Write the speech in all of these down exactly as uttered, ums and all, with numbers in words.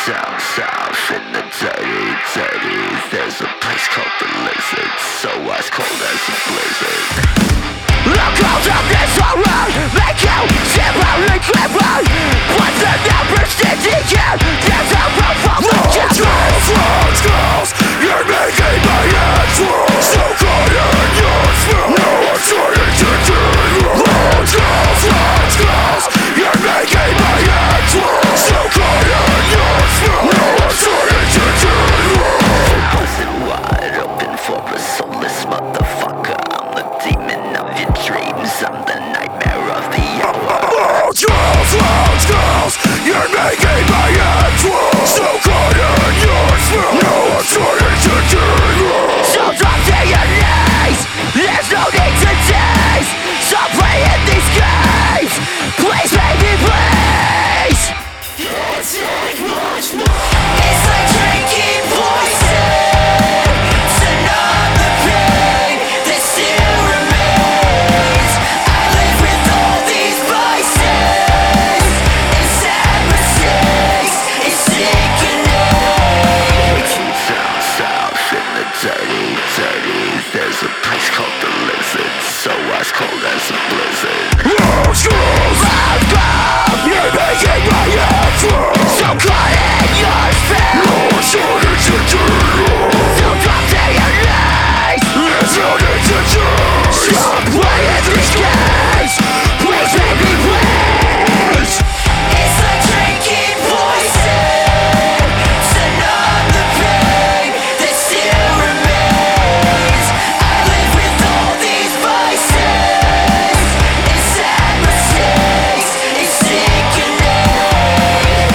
down south in the dirty, dirty. There's a place called the Lizard, so ice cold as a blizzard. Look cold up this around, make you shiver and quiver. But the numbers didn't get, there's a room full of death. Girls, girls, girls, you're making my head swirl. So caught in your spell, now I'm trying to turn you. Girls, girls, girls, girls, you're making my head swirl. So caught in your spell, now I'm trying to turn you. Busted wide open for a soulless motherfucker. I'm the demon of your dreams, I'm the nightmare of the hour. Oh, girls, girls, girls, you're making my head swirl. So caught in your spell, now I'm trying to turn you. So drop to your knees, there's no need to tease. Stop playing these games, please baby please. Can't take much more. It's like drinking poison to numb the pain that still remains. I live with all these vices and sad mistakes. It's sickening. Down south in the dirty, dirty. There's a place called the Lizard, so ice cold as a blizzard. Rose girls, loud girl, you're making my head swirl. So caught in your spell, now I'm starting to turn you. So drop to your knees, there's no need to chase. Stop playing these games, please baby please. It's like drinking poison to numb the pain that still remains. I live with all these vices and sad mistakes. It's sickening.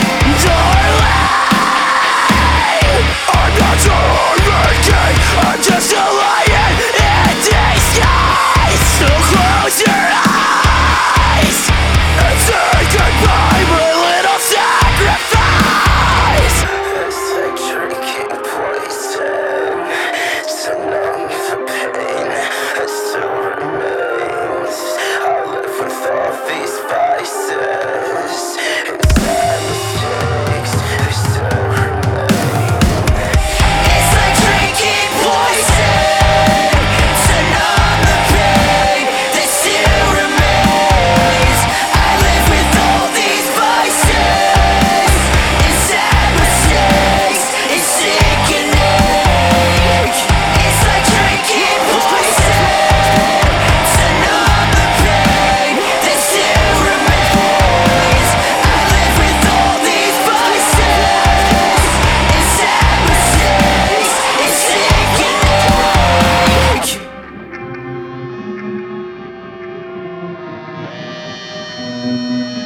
Darling, I'm not your hurricane, I'm just a lion in disguise. So close your eyes and say goodbye, my little sacrifice. It's like drinking poison to numb the pain that still remains. I live with all these vices and sad mistakes, they still remain. It's like drinking poison to numb the pain that still remains. I live with all these vices and sad mistakes. It's sickening. It's like drinking poison to numb the pain that still remains. I live with all these vices and sad mistakes. It's sickening.